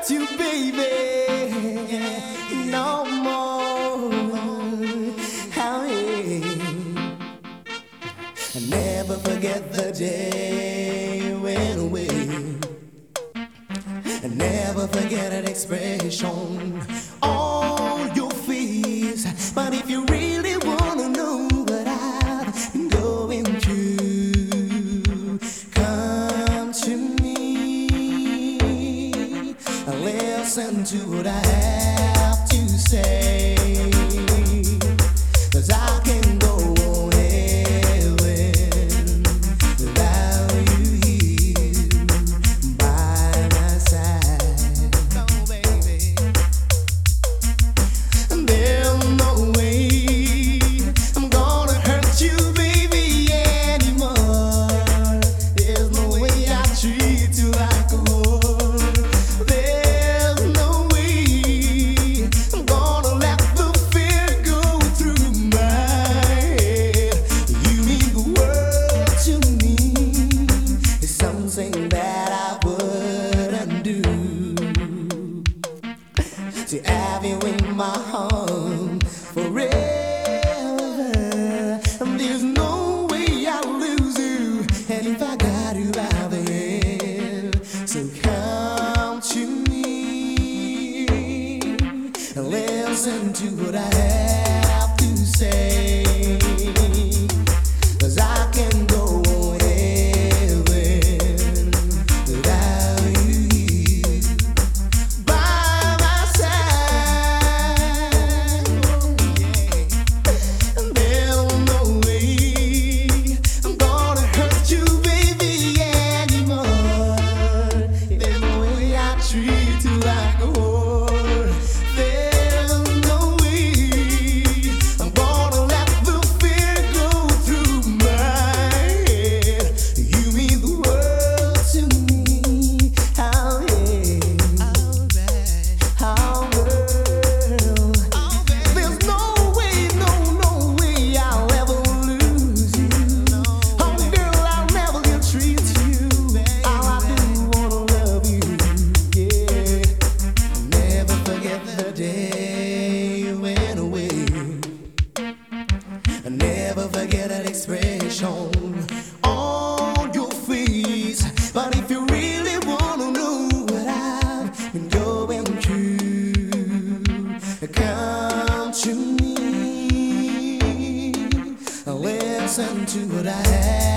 hurt you, baby, no more. How I never forget the day you went away. I never forget an expression on your face. But if you really wanna know what I've been going through, come to me, listen to what I have to say. 'Cause I can go on living without you here by my side. No, baby. There's no way I'm gonna hurt you, baby, anymore. There's no way I treat you like a whore. There's no way I'm gonna let the fear go through my head. You mean the world to me. It's something that I wouldn't do. To have you in my home forever. And there's no way I'll lose you. And if I got you by the hand, so come to me and listen to what I have to say. 'Cause I can go on living without you here by my side. Oh, yeah. And there's no way I'm gonna hurt you, baby, anymore. There's no way I treat you like a whore. There's no way I'm gonna let the fear go through my head. You mean the world to me. How how girl. There's no way, no way I'll ever lose you. Oh girl, I'll never treat you. All I do wanna love you, yeah. Never forget the day you went away. I never forget that expression on your face. But if you really wanna know what I've been going through, come to me, listen to what I have